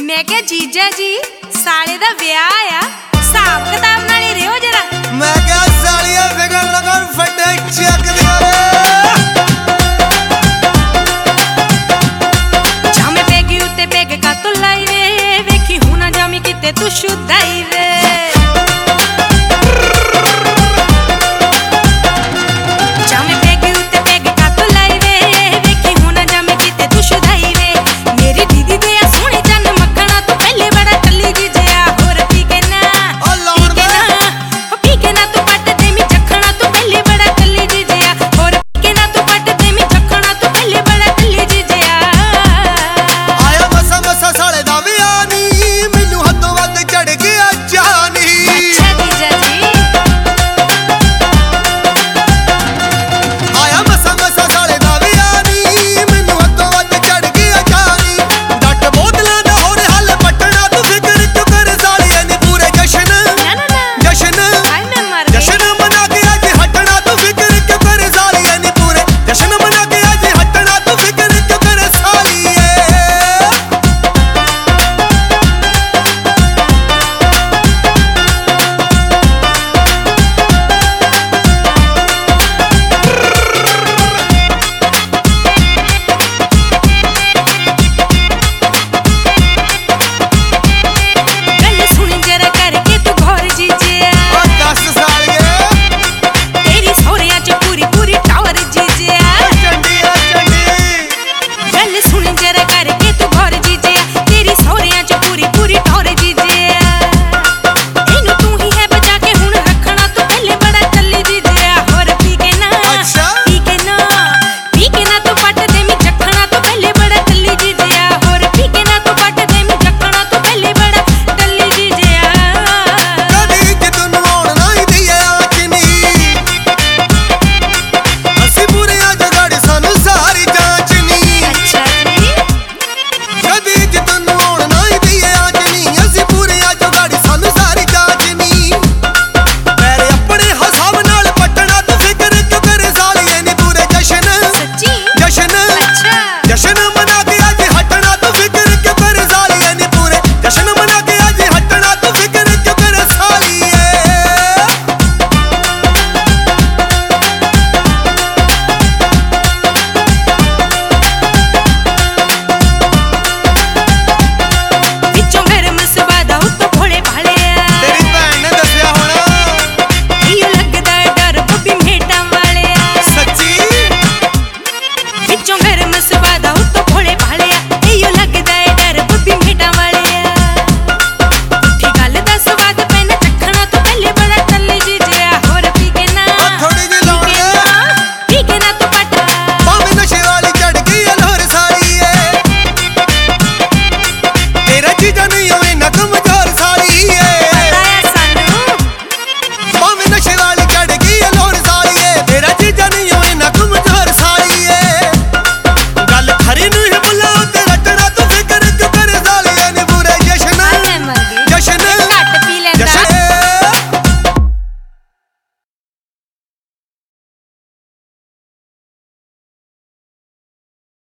मैं क्या जीजा जी साले दा ब्याह आ हिसाब किताब नाल ही रहो जरा। मैं क्या सालिया फिकर ना कर फटे चक दिया जामे पेगी उत्ते पेग का तो लाई वे वेखी हूं ना जामी किते तू शुद्धाई वे।